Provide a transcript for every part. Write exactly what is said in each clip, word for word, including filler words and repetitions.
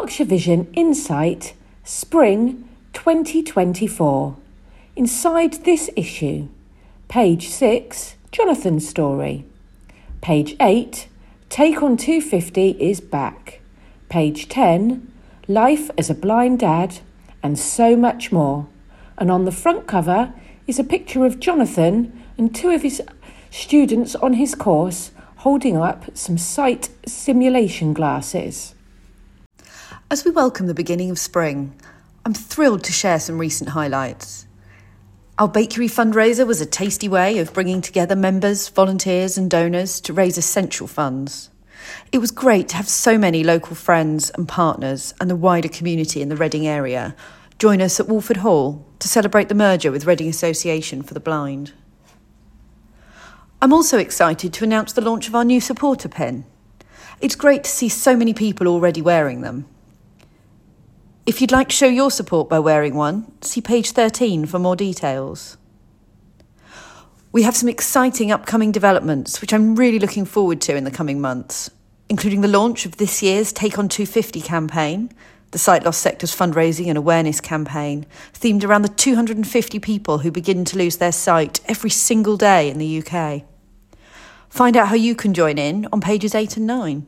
Berkshire Vision Insight Spring twenty twenty-four. Inside this issue, page six, Jonathan's story. Page eight, Take on two fifty is back. Page ten, Life as a blind dad, and so much more. And on the front cover is a picture of Jonathan and two of his students on his course holding up some sight simulation glasses. As we welcome the beginning of spring, I'm thrilled to share some recent highlights. Our bakery fundraiser was a tasty way of bringing together members, volunteers and donors to raise essential funds. It was great to have so many local friends and partners and the wider community in the Reading area join us at Wolford Hall to celebrate the merger with Reading Association for the Blind. I'm also excited to announce the launch of our new supporter pin. It's great to see so many people already wearing them. If you'd like to show your support by wearing one, see page thirteen for more details. We have some exciting upcoming developments, which I'm really looking forward to in the coming months, including the launch of this year's Take on two fifty campaign, the Sight Loss Sector's fundraising and awareness campaign, themed around the two hundred fifty people who begin to lose their sight every single day in the U K. Find out how you can join in on pages eight and nine.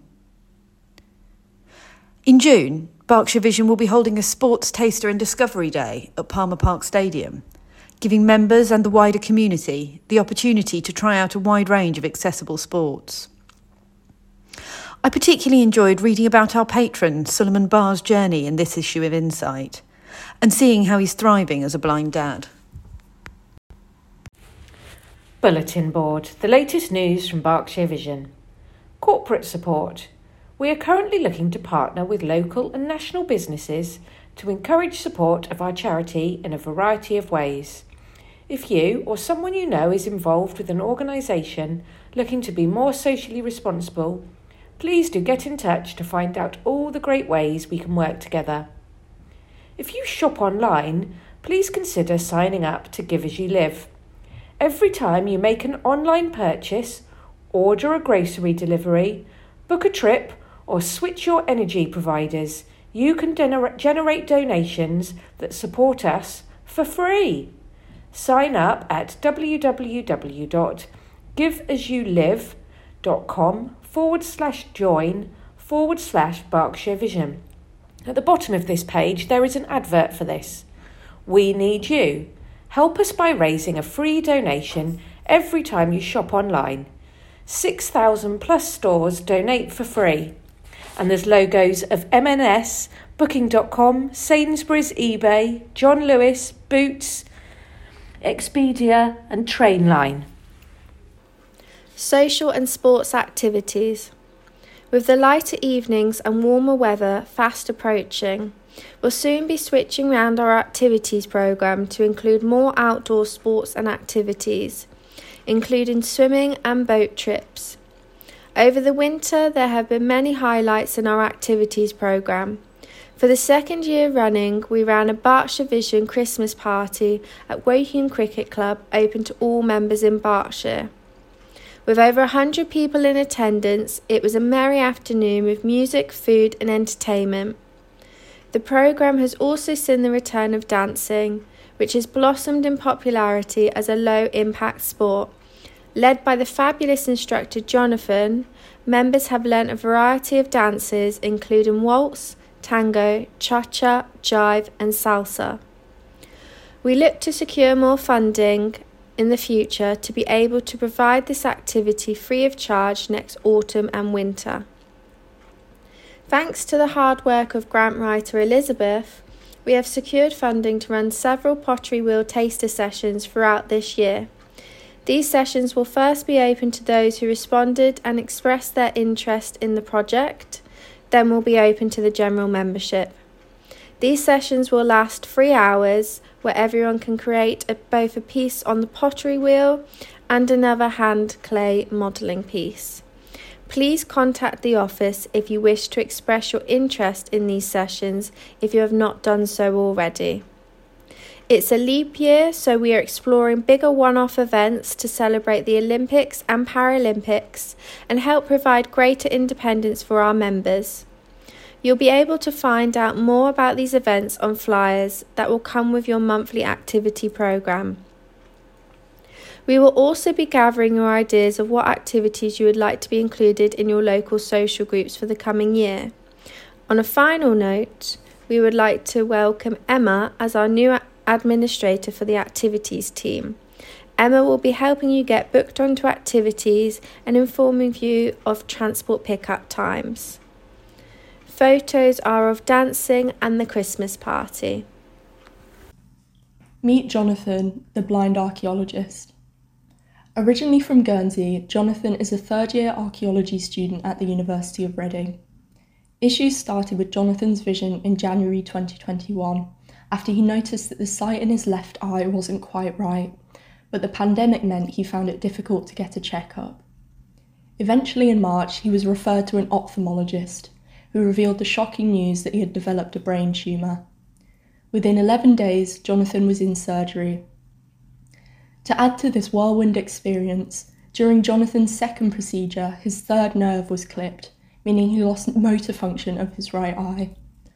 In June, Berkshire Vision will be holding a Sports Taster and Discovery Day at Palmer Park Stadium, giving members and the wider community the opportunity to try out a wide range of accessible sports. I particularly enjoyed reading about our patron, Suleiman Barr's journey in this issue of Insight, and seeing how he's thriving as a blind dad. Bulletin board, the latest news from Berkshire Vision. Corporate support. We are currently looking to partner with local and national businesses to encourage support of our charity in a variety of ways. If you or someone you know is involved with an organisation looking to be more socially responsible, please do get in touch to find out all the great ways we can work together. If you shop online, please consider signing up to Give As You Live. Every time you make an online purchase, order a grocery delivery, book a trip, or switch your energy providers, you can gener- generate donations that support us for free. Sign up at www.giveasyoulive.com forward slash join forward slash Berkshire Vision. At the bottom of this page, there is an advert for this. We need you. Help us by raising a free donation every time you shop online. six thousand plus stores donate for free. And there's logos of M and S, Booking dot com, Sainsbury's, eBay, John Lewis, Boots, Expedia and Trainline. Social and sports activities. With the lighter evenings and warmer weather fast approaching, we'll soon be switching round our activities programme to include more outdoor sports and activities, including swimming and boat trips. Over the winter, there have been many highlights in our activities programme. For the second year running, we ran a Berkshire Vision Christmas party at Woking Cricket Club, open to all members in Berkshire. With over one hundred people in attendance, it was a merry afternoon with music, food and entertainment. The programme has also seen the return of dancing, which has blossomed in popularity as a low-impact sport. Led by the fabulous instructor Jonathan, members have learnt a variety of dances including waltz, tango, cha-cha, jive and salsa. We look to secure more funding in the future to be able to provide this activity free of charge next autumn and winter. Thanks to the hard work of grant writer Elizabeth, we have secured funding to run several pottery wheel taster sessions throughout this year. These sessions will first be open to those who responded and expressed their interest in the project, then will be open to the general membership. These sessions will last three hours, where everyone can create a, both a piece on the pottery wheel and another hand clay modelling piece. Please contact the office if you wish to express your interest in these sessions if you have not done so already. It's a leap year, so we are exploring bigger one-off events to celebrate the Olympics and Paralympics and help provide greater independence for our members. You'll be able to find out more about these events on flyers that will come with your monthly activity programme. We will also be gathering your ideas of what activities you would like to be included in your local social groups for the coming year. On a final note, we would like to welcome Emma as our new administrator for the activities team. Emma will be helping you get booked onto activities and informing you of transport pickup times. Photos are of dancing and the Christmas party. Meet Jonathan, the blind archaeologist. Originally from Guernsey, Jonathan is a third-year archaeology student at the University of Reading. Issues started with Jonathan's vision in January twenty twenty-one, after he noticed that the sight in his left eye wasn't quite right, but the pandemic meant he found it difficult to get a checkup. Eventually in March, he was referred to an ophthalmologist, who revealed the shocking news that he had developed a brain tumour. Within eleven days, Jonathan was in surgery. To add to this whirlwind experience, during Jonathan's second procedure, his third nerve was clipped, meaning he lost motor function of his right eye.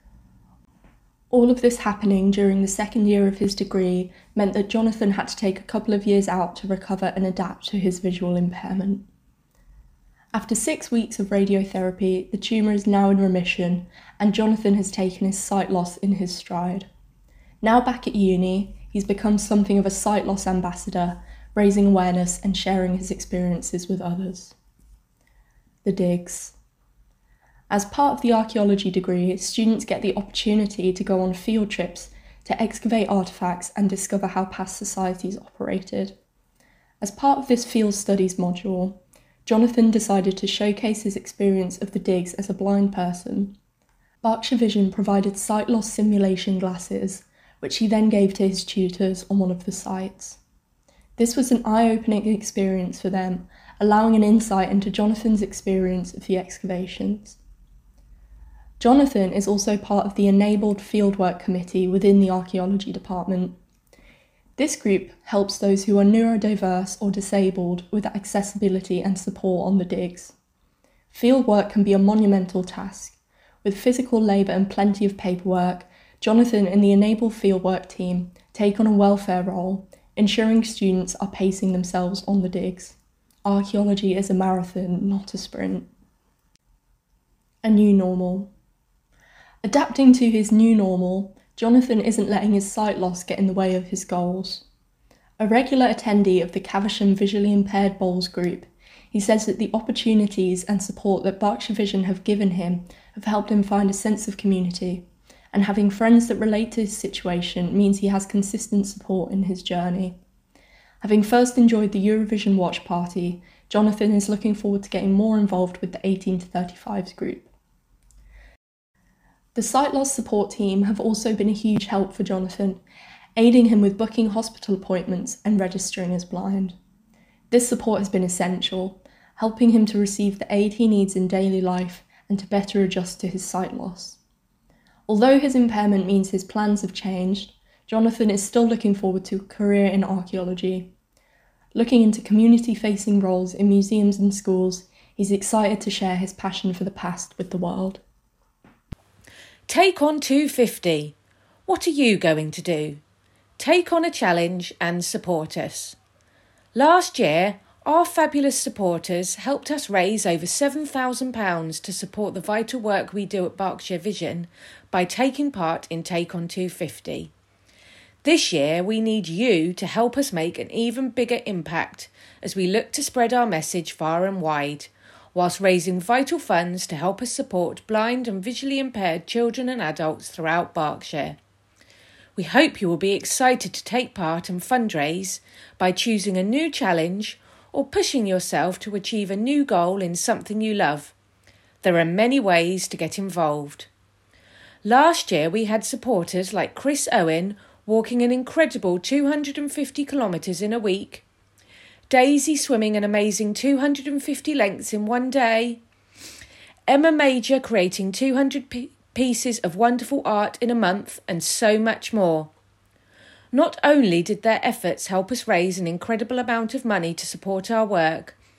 All of this happening during the second year of his degree meant that Jonathan had to take a couple of years out to recover and adapt to his visual impairment. After six weeks of radiotherapy, the tumour is now in remission, and Jonathan has taken his sight loss in his stride. Now back at uni, he's become something of a sight loss ambassador, raising awareness and sharing his experiences with others. The digs. As part of the archaeology degree, students get the opportunity to go on field trips to excavate artefacts and discover how past societies operated. As part of this field studies module, Jonathan decided to showcase his experience of the digs as a blind person. Berkshire Vision provided sight loss simulation glasses, which he then gave to his tutors on one of the sites. This was an eye-opening experience for them, allowing an insight into Jonathan's experience of the excavations. Jonathan is also part of the Enabled Fieldwork Committee within the Archaeology Department. This group helps those who are neurodiverse or disabled with accessibility and support on the digs. Fieldwork can be a monumental task. With physical labour and plenty of paperwork, Jonathan and the Enabled Fieldwork team take on a welfare role, ensuring students are pacing themselves on the digs. Archaeology is a marathon, not a sprint. A new normal. Adapting to his new normal, Jonathan isn't letting his sight loss get in the way of his goals. A regular attendee of the Caversham Visually Impaired Bowls group, he says that the opportunities and support that Berkshire Vision have given him have helped him find a sense of community, and having friends that relate to his situation means he has consistent support in his journey. Having first enjoyed the Eurovision watch party, Jonathan is looking forward to getting more involved with the eighteen to thirty-fives group. The sight loss support team have also been a huge help for Jonathan, aiding him with booking hospital appointments and registering as blind. This support has been essential, helping him to receive the aid he needs in daily life and to better adjust to his sight loss. Although his impairment means his plans have changed, Jonathan is still looking forward to a career in archaeology. Looking into community-facing roles in museums and schools, he's excited to share his passion for the past with the world. Take on two fifty. What are you going to do? Take on a challenge and support us. Last year, our fabulous supporters helped us raise over seven thousand pounds to support the vital work we do at Berkshire Vision by taking part in Take on two fifty. This year, we need you to help us make an even bigger impact as we look to spread our message far and wide, whilst raising vital funds to help us support blind and visually impaired children and adults throughout Berkshire. We hope you will be excited to take part and fundraise by choosing a new challenge or pushing yourself to achieve a new goal in something you love. There are many ways to get involved. Last year we had supporters like Chris Owen walking an incredible two hundred fifty kilometres in a week, Daisy swimming an amazing two hundred fifty lengths in one day, Emma Major creating two hundred p- pieces of wonderful art in a month, and so much more. Not only did their efforts help us raise an incredible amount of money to support our work,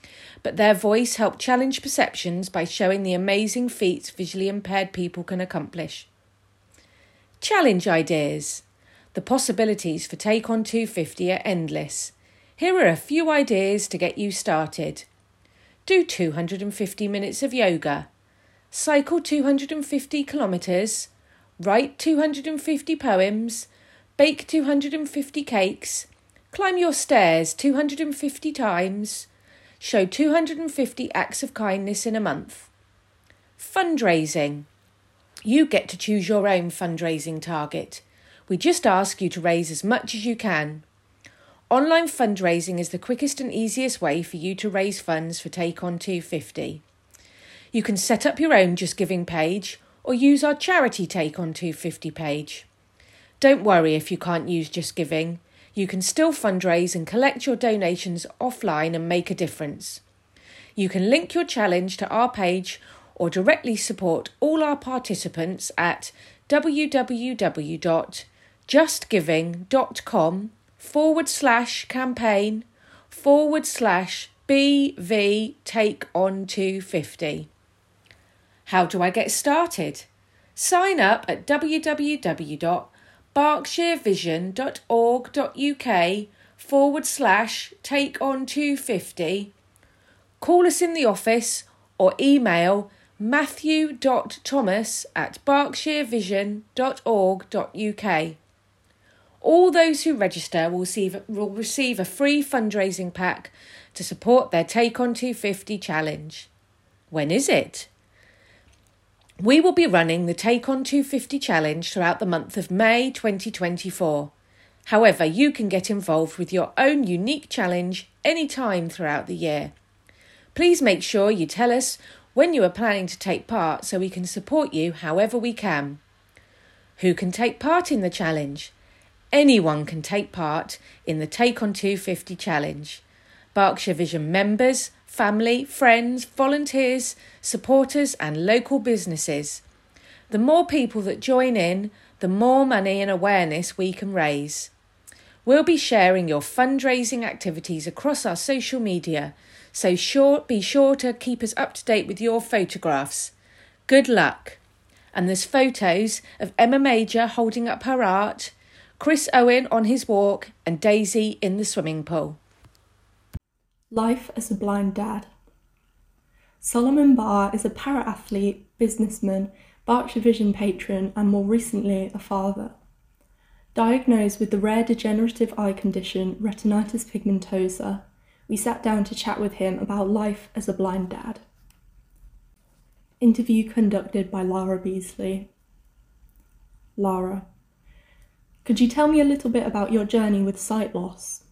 but their voice helped challenge perceptions by showing the amazing feats visually impaired people can accomplish. Challenge ideas. The possibilities for Take On two fifty are endless. Here are a few ideas to get you started. Do two hundred fifty minutes of yoga. Cycle two hundred fifty kilometres. Write two hundred fifty poems. Bake two hundred fifty cakes. Climb your stairs two hundred fifty times. Show two hundred fifty acts of kindness in a month. Fundraising. You get to choose your own fundraising target. We just ask you to raise as much as you can. Online fundraising is the quickest and easiest way for you to raise funds for Take On two fifty. You can set up your own Just Giving page or use our charity Take On two fifty page. Don't worry if you can't use Just Giving. You can still fundraise and collect your donations offline and make a difference. You can link your challenge to our page or directly support all our participants at www.justgiving.com forward slash campaign forward slash BV Take On two fifty. How do I get started? Sign up at www.berkshirevision.org.uk forward slash Take On two fifty. Call us in the office or email matthew.thomas at berkshirevision.org.uk. All those who register will receive, will receive a free fundraising pack to support their Take On two fifty challenge. When is it? We will be running the Take On two fifty challenge throughout the month of May twenty twenty-four. However, you can get involved with your own unique challenge anytime throughout the year. Please make sure you tell us when you are planning to take part so we can support you however we can. Who can take part in the challenge? Anyone can take part in the Take On two fifty challenge. Berkshire Vision members, family, friends, volunteers, supporters and local businesses. The more people that join in, the more money and awareness we can raise. We'll be sharing your fundraising activities across our social media, so sure, be sure to keep us up to date with your photographs. Good luck. And there's photos of Emma Major holding up her art, Chris Owen on his walk and Daisy in the swimming pool. Life as a blind dad. Solomon Barr is a para-athlete, businessman, Berkshire Vision patron and more recently a father. Diagnosed with the rare degenerative eye condition retinitis pigmentosa, we sat down to chat with him about life as a blind dad. Interview conducted by Lara Beasley. Lara, could you tell me a little bit about your journey with sight loss?